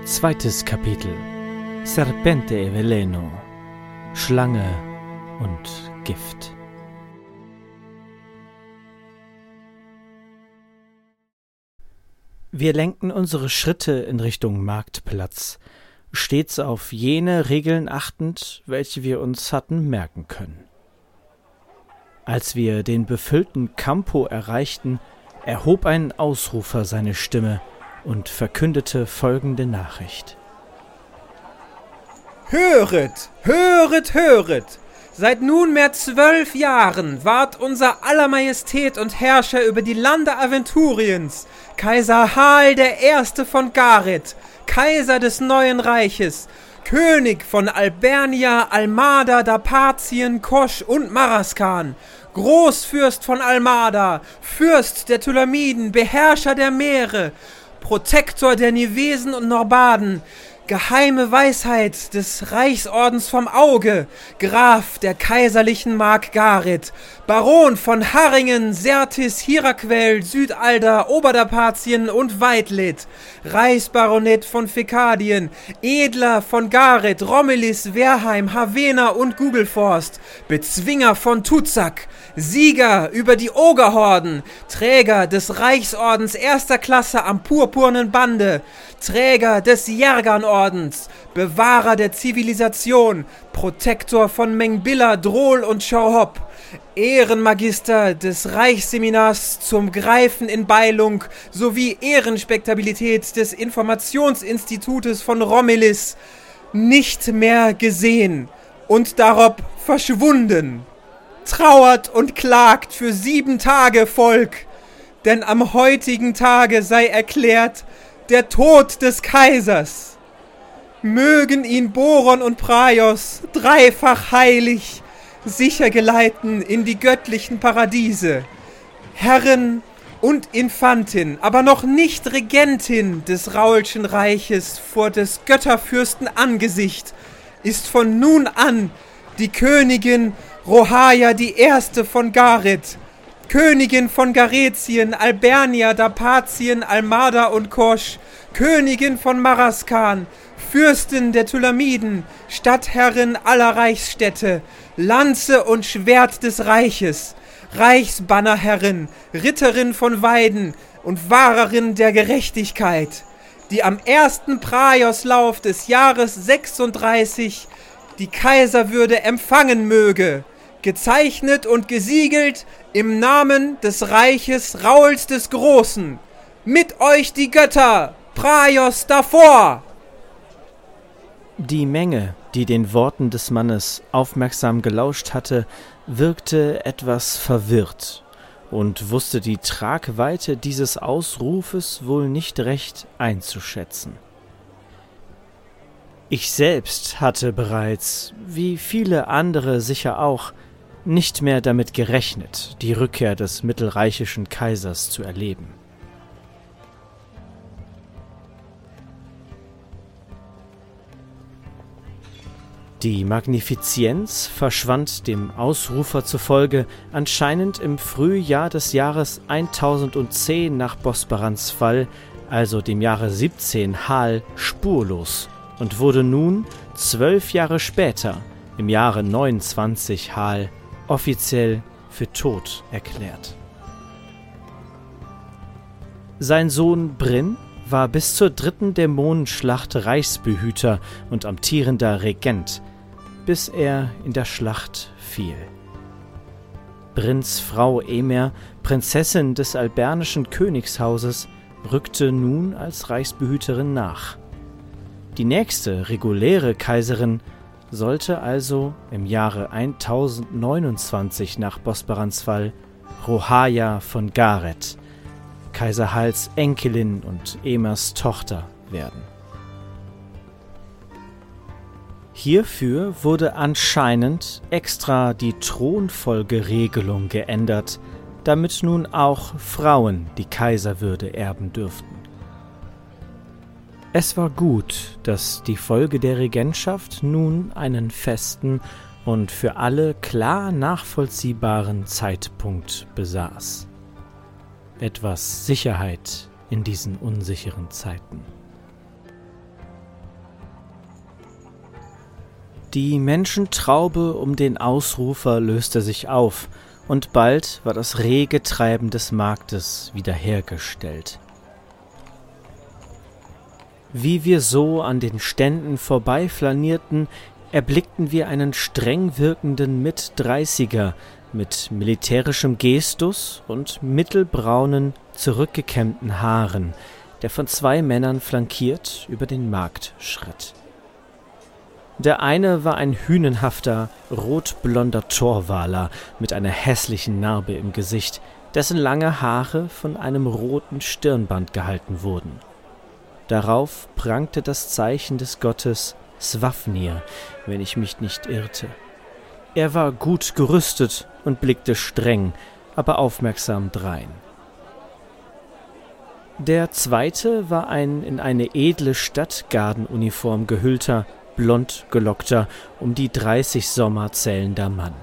Zweites Kapitel. Serpente e Veleno. Schlange und Gift. Wir lenken unsere Schritte in Richtung Marktplatz, stets auf jene Regeln achtend, welche wir uns hatten merken können. Als wir den befüllten Campo erreichten, erhob ein Ausrufer seine Stimme und verkündete folgende Nachricht. Höret, höret, höret! Seit nunmehr 12 Jahren ward unser aller Majestät und Herrscher über die Lande Aventuriens, Kaiser Hal der Erste von Gareth, Kaiser des neuen Reiches, König von Albernia, Almada, Dapazien, Kosch und Maraskan, Großfürst von Almada, Fürst der Thulamiden, Beherrscher der Meere, Protektor der Nivesen und Norbaden, geheime Weisheit des Reichsordens vom Auge, Graf der kaiserlichen Mark Gareth, Baron von Harringen, Sertis, Hiraquell, Südalder, Oberdapazien und Weidlet, Reichsbaronet von Fekadien, Edler von Gareth, Rommelis, Werheim, Havena und Gugelforst, Bezwinger von Tuzak, Sieger über die Ogerhorden, Träger des Reichsordens erster Klasse am purpurnen Bande, Träger des Jerganordens, Bewahrer der Zivilisation, Protektor von Mengbilla, Drohl und Schauhop, Ehrenmagister des Reichsseminars zum Greifen in Beilung sowie Ehrenspektabilität des Informationsinstitutes von Rommelis, nicht mehr gesehen und darob verschwunden. Trauert und klagt für 7 Tage, Volk, denn am heutigen Tage sei erklärt der Tod des Kaisers. Mögen ihn Boron und Praios, dreifach heilig, sicher geleiten in die göttlichen Paradiese. Herren und Infantin, aber noch nicht Regentin des Raoulschen Reiches vor des Götterfürsten Angesicht, ist von nun an die Königin Rohaya die Erste von Gareth, Königin von Garetien, Albernia, Dapazien, Almada und Kosch, Königin von Maraskan, Fürstin der Thulamiden, Stadtherrin aller Reichsstädte, Lanze und Schwert des Reiches, Reichsbannerherrin, Ritterin von Weiden und Wahrerin der Gerechtigkeit, die am 1. Praioslauf des Jahres 36 die Kaiserwürde empfangen möge, gezeichnet und gesiegelt im Namen des Reiches Rauls des Großen. Mit euch die Götter, Praios davor! Die Menge, die den Worten des Mannes aufmerksam gelauscht hatte, wirkte etwas verwirrt und wusste die Tragweite dieses Ausrufes wohl nicht recht einzuschätzen. Ich selbst hatte bereits, wie viele andere sicher auch, nicht mehr damit gerechnet, die Rückkehr des mittelreichischen Kaisers zu erleben. Die Magnifizienz verschwand dem Ausrufer zufolge anscheinend im Frühjahr des Jahres 1010 nach Bosbarans Fall, also dem Jahre 17 Hal, spurlos und wurde nun 12 Jahre später, im Jahre 29 Hal, offiziell für tot erklärt. Sein Sohn Bryn war bis zur 3. Dämonenschlacht Reichsbehüter und amtierender Regent, bis er in der Schlacht fiel. Bryns Frau Emer, Prinzessin des albernischen Königshauses, rückte nun als Reichsbehüterin nach. Die nächste reguläre Kaiserin sollte also im Jahre 1029 nach Bosbarans Fall Rohaya von Gareth, Kaiser Hals Enkelin und Emers Tochter, werden. Hierfür wurde anscheinend extra die Thronfolgeregelung geändert, damit nun auch Frauen die Kaiserwürde erben dürften. Es war gut, dass die Folge der Regentschaft nun einen festen und für alle klar nachvollziehbaren Zeitpunkt besaß. Etwas Sicherheit in diesen unsicheren Zeiten. Die Menschentraube um den Ausrufer löste sich auf, und bald war das rege Treiben des Marktes wiederhergestellt. Wie wir so an den Ständen vorbeiflanierten, erblickten wir einen streng wirkenden Mit-30er mit militärischem Gestus und mittelbraunen, zurückgekämmten Haaren, der von 2 Männern flankiert über den Markt schritt. Der eine war ein hünenhafter, rotblonder Torwaler mit einer hässlichen Narbe im Gesicht, dessen lange Haare von einem roten Stirnband gehalten wurden. Darauf prangte das Zeichen des Gottes Swafnir, wenn ich mich nicht irrte. Er war gut gerüstet und blickte streng, aber aufmerksam drein. Der zweite war ein in eine edle Stadtgardenuniform gehüllter, blond gelockter, um die 30 Sommer zählender Mann.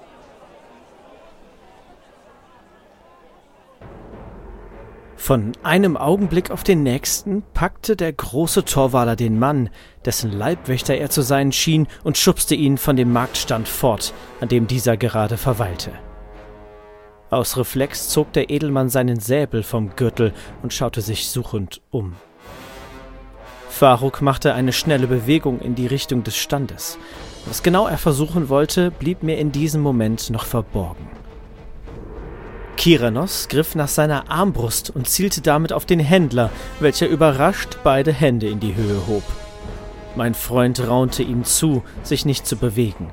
Von einem Augenblick auf den nächsten packte der große Torwaler den Mann, dessen Leibwächter er zu sein schien, und schubste ihn von dem Marktstand fort, an dem dieser gerade verweilte. Aus Reflex zog der Edelmann seinen Säbel vom Gürtel und schaute sich suchend um. Faruk machte eine schnelle Bewegung in die Richtung des Standes. Was genau er versuchen wollte, blieb mir in diesem Moment noch verborgen. Kiranos griff nach seiner Armbrust und zielte damit auf den Händler, welcher überrascht beide Hände in die Höhe hob. Mein Freund raunte ihm zu, sich nicht zu bewegen.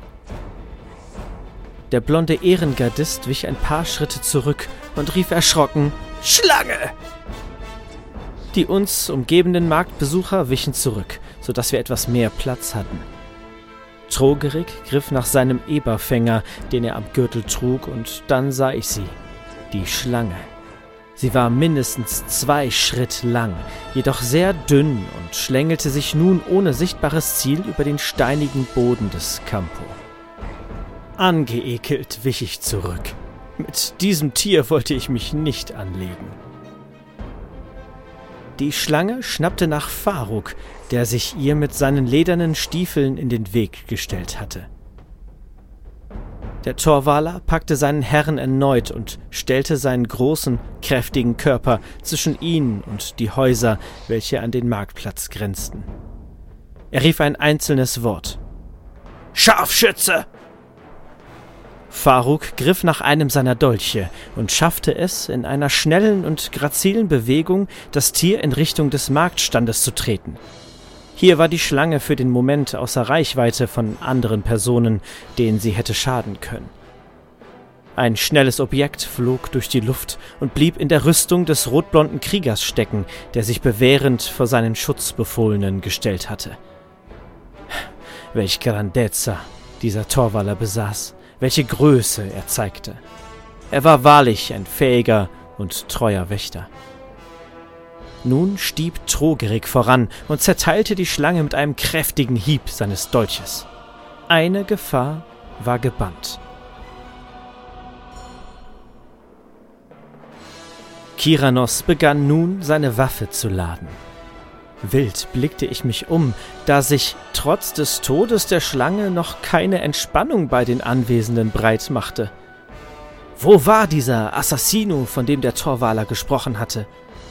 Der blonde Ehrengardist wich ein paar Schritte zurück und rief erschrocken: »Schlange!« Die uns umgebenden Marktbesucher wichen zurück, sodass wir etwas mehr Platz hatten. Trogerik griff nach seinem Eberfänger, den er am Gürtel trug, und dann sah ich sie. Die Schlange. Sie war mindestens 2 Schritt lang, jedoch sehr dünn und schlängelte sich nun ohne sichtbares Ziel über den steinigen Boden des Campo. Angeekelt wich ich zurück. Mit diesem Tier wollte ich mich nicht anlegen. Die Schlange schnappte nach Faruk, der sich ihr mit seinen ledernen Stiefeln in den Weg gestellt hatte. Der Torwaler packte seinen Herrn erneut und stellte seinen großen, kräftigen Körper zwischen ihn und die Häuser, welche an den Marktplatz grenzten. Er rief ein einzelnes Wort: »Scharfschütze!« Faruk griff nach einem seiner Dolche und schaffte es, in einer schnellen und grazilen Bewegung das Tier in Richtung des Marktstandes zu treten. Hier war die Schlange für den Moment außer Reichweite von anderen Personen, denen sie hätte schaden können. Ein schnelles Objekt flog durch die Luft und blieb in der Rüstung des rotblonden Kriegers stecken, der sich bewährend vor seinen Schutzbefohlenen gestellt hatte. Welch Grandezza dieser Torwaler besaß, welche Größe er zeigte. Er war wahrlich ein fähiger und treuer Wächter. Nun stieb Trogerik voran und zerteilte die Schlange mit einem kräftigen Hieb seines Dolches. Eine Gefahr war gebannt. Kiranos begann nun, seine Waffe zu laden. Wild blickte ich mich um, da sich trotz des Todes der Schlange noch keine Entspannung bei den Anwesenden breit machte. Wo war dieser Assassino, von dem der Torwaler gesprochen hatte?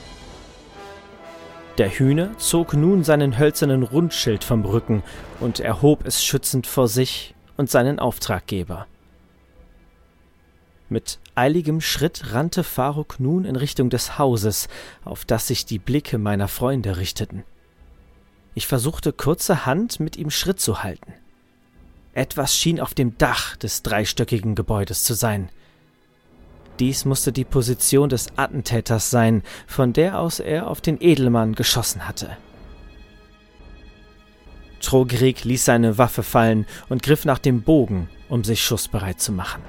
Der Hühner zog nun seinen hölzernen Rundschild vom Rücken und erhob es schützend vor sich und seinen Auftraggeber. Mit eiligem Schritt rannte Faruk nun in Richtung des Hauses, auf das sich die Blicke meiner Freunde richteten. Ich versuchte kurzerhand mit ihm Schritt zu halten. Etwas schien auf dem Dach des dreistöckigen Gebäudes zu sein. Dies musste die Position des Attentäters sein, von der aus er auf den Edelmann geschossen hatte. Trogerik ließ seine Waffe fallen und griff nach dem Bogen, um sich schussbereit zu machen.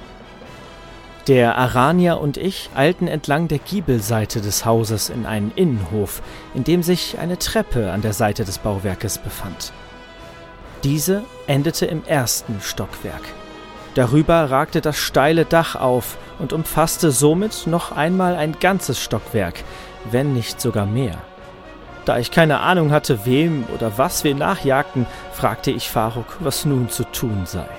Der Aranier und ich eilten entlang der Giebelseite des Hauses in einen Innenhof, in dem sich eine Treppe an der Seite des Bauwerkes befand. Diese endete im 1. Stockwerk. Darüber ragte das steile Dach auf und umfasste somit noch einmal ein ganzes Stockwerk, wenn nicht sogar mehr. Da ich keine Ahnung hatte, wem oder was wir nachjagten, fragte ich Faruk, was nun zu tun sei.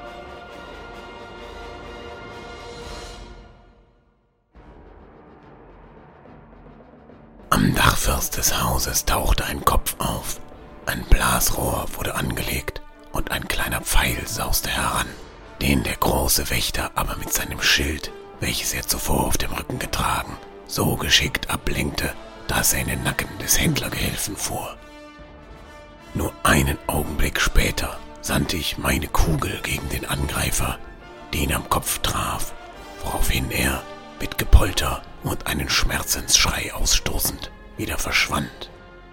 Am Dachfirst des Hauses tauchte ein Kopf auf. Ein Blasrohr wurde angelegt und ein kleiner Pfeil sauste heran, den der große Wächter aber mit seinem Schild, welches er zuvor auf dem Rücken getragen, so geschickt ablenkte, dass er in den Nacken des Händlergehilfen fuhr. Nur einen Augenblick später sandte ich meine Kugel gegen den Angreifer, die ihn am Kopf traf, woraufhin er mit Gepolter und einen Schmerzensschrei ausstoßend wieder verschwand.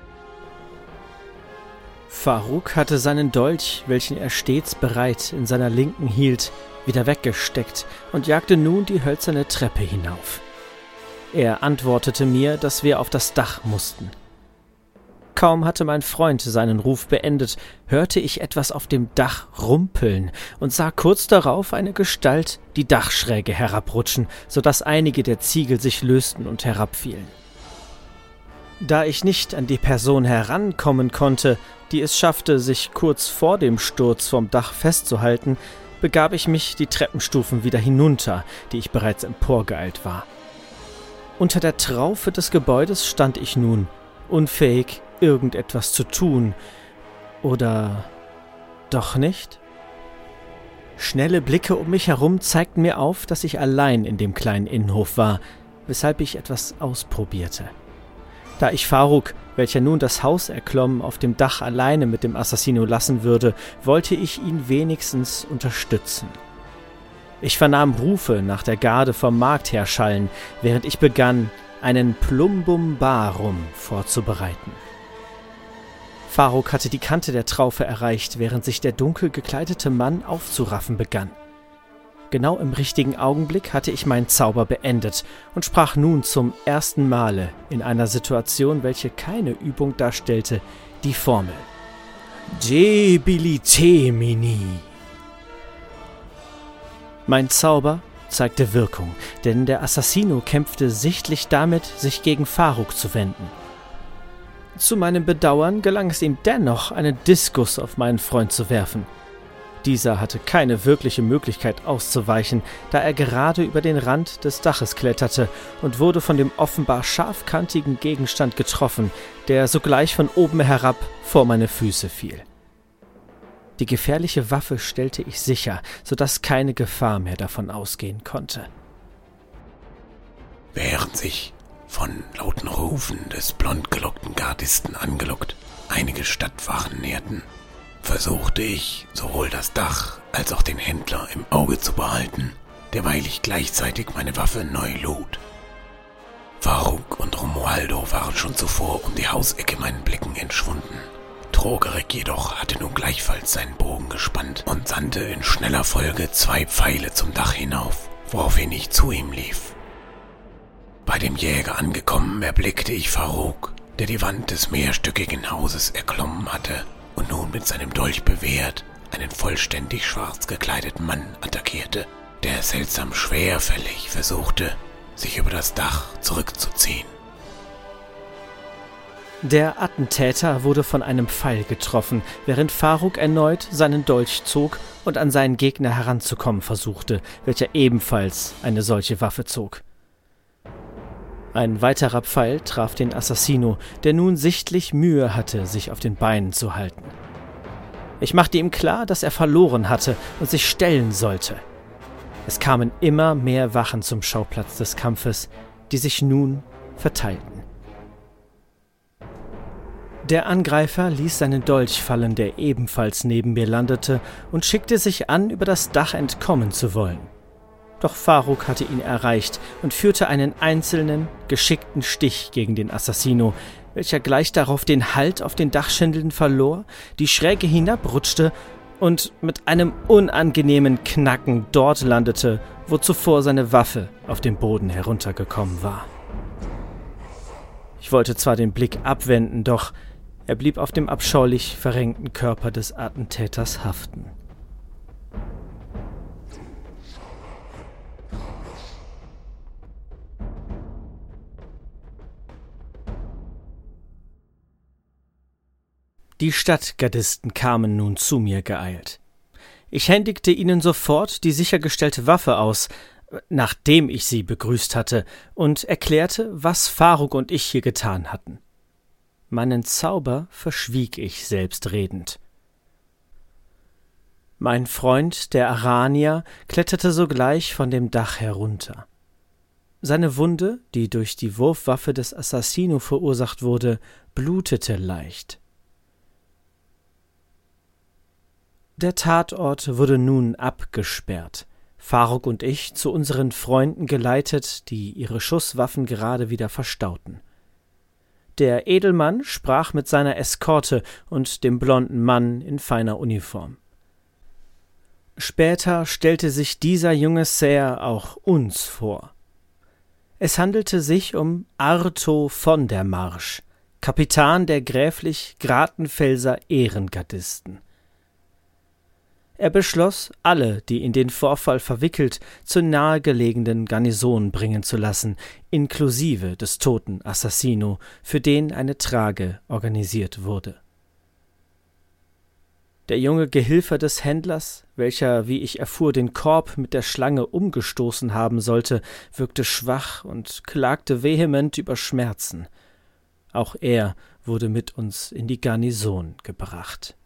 Faruk hatte seinen Dolch, welchen er stets bereit in seiner Linken hielt, wieder weggesteckt und jagte nun die hölzerne Treppe hinauf. Er antwortete mir, dass wir auf das Dach mussten. Kaum hatte mein Freund seinen Ruf beendet, hörte ich etwas auf dem Dach rumpeln und sah kurz darauf eine Gestalt die Dachschräge herabrutschen, so dass einige der Ziegel sich lösten und herabfielen. Da ich nicht an die Person herankommen konnte, die es schaffte, sich kurz vor dem Sturz vom Dach festzuhalten, begab ich mich die Treppenstufen wieder hinunter, die ich bereits emporgeeilt war. Unter der Traufe des Gebäudes stand ich nun, unfähig, irgendetwas zu tun. Oder doch nicht? Schnelle Blicke um mich herum zeigten mir auf, dass ich allein in dem kleinen Innenhof war, weshalb ich etwas ausprobierte. Da ich Faruk, welcher nun das Haus erklomm, auf dem Dach alleine mit dem Assassino lassen würde, wollte ich ihn wenigstens unterstützen. Ich vernahm Rufe nach der Garde vom Markt her schallen, während ich begann, einen Plumbumbarum vorzubereiten. Faruk hatte die Kante der Traufe erreicht, während sich der dunkel gekleidete Mann aufzuraffen begann. Genau im richtigen Augenblick hatte ich meinen Zauber beendet und sprach nun zum ersten Male in einer Situation, welche keine Übung darstellte, die Formel Debilitemini. Mein Zauber zeigte Wirkung, denn der Assassino kämpfte sichtlich damit, sich gegen Faruk zu wenden. Zu meinem Bedauern gelang es ihm dennoch, einen Diskus auf meinen Freund zu werfen. Dieser hatte keine wirkliche Möglichkeit auszuweichen, da er gerade über den Rand des Daches kletterte und wurde von dem offenbar scharfkantigen Gegenstand getroffen, der sogleich von oben herab vor meine Füße fiel. Die gefährliche Waffe stellte ich sicher, sodass keine Gefahr mehr davon ausgehen konnte. Während sich von lauten Rufen des blondgelockten Gardisten angelockt einige Stadtwachen näherten, versuchte ich, sowohl das Dach als auch den Händler im Auge zu behalten, derweil ich gleichzeitig meine Waffe neu lud. Faruk und Romualdo waren schon zuvor um die Hausecke meinen Blicken entschwunden. Trogerek jedoch hatte nun gleichfalls seinen Bogen gespannt und sandte in schneller Folge 2 Pfeile zum Dach hinauf, woraufhin ich zu ihm lief. Bei dem Jäger angekommen, erblickte ich Faruk, der die Wand des mehrstöckigen Hauses erklommen hatte und nun mit seinem Dolch bewehrt einen vollständig schwarz gekleideten Mann attackierte, der seltsam schwerfällig versuchte, sich über das Dach zurückzuziehen. Der Attentäter wurde von einem Pfeil getroffen, während Faruk erneut seinen Dolch zog und an seinen Gegner heranzukommen versuchte, welcher ebenfalls eine solche Waffe zog. Ein weiterer Pfeil traf den Assassino, der nun sichtlich Mühe hatte, sich auf den Beinen zu halten. Ich machte ihm klar, dass er verloren hatte und sich stellen sollte. Es kamen immer mehr Wachen zum Schauplatz des Kampfes, die sich nun verteilten. Der Angreifer ließ seinen Dolch fallen, der ebenfalls neben mir landete, und schickte sich an, über das Dach entkommen zu wollen. Doch Faruk hatte ihn erreicht und führte einen einzelnen, geschickten Stich gegen den Assassino, welcher gleich darauf den Halt auf den Dachschindeln verlor, die Schräge hinabrutschte und mit einem unangenehmen Knacken dort landete, wo zuvor seine Waffe auf den Boden heruntergekommen war. Ich wollte zwar den Blick abwenden, doch er blieb auf dem abscheulich verrenkten Körper des Attentäters haften. Die Stadtgardisten kamen nun zu mir geeilt. Ich händigte ihnen sofort die sichergestellte Waffe aus, nachdem ich sie begrüßt hatte, und erklärte, was Faruk und ich hier getan hatten. Meinen Zauber verschwieg ich selbstredend. Mein Freund, der Aranier, kletterte sogleich von dem Dach herunter. Seine Wunde, die durch die Wurfwaffe des Assassino verursacht wurde, blutete leicht. Der Tatort wurde nun abgesperrt, Faruk und ich zu unseren Freunden geleitet, die ihre Schusswaffen gerade wieder verstauten. Der Edelmann sprach mit seiner Eskorte und dem blonden Mann in feiner Uniform. Später stellte sich dieser junge Ser auch uns vor. Es handelte sich um Arto von der Marsch, Kapitän der gräflich Gratenfelser Ehrengardisten. Er beschloss, alle, die in den Vorfall verwickelt, zur nahegelegenen Garnison bringen zu lassen, inklusive des toten Assassino, für den eine Trage organisiert wurde. Der junge Gehilfe des Händlers, welcher, wie ich erfuhr, den Korb mit der Schlange umgestoßen haben sollte, wirkte schwach und klagte vehement über Schmerzen. Auch er wurde mit uns in die Garnison gebracht.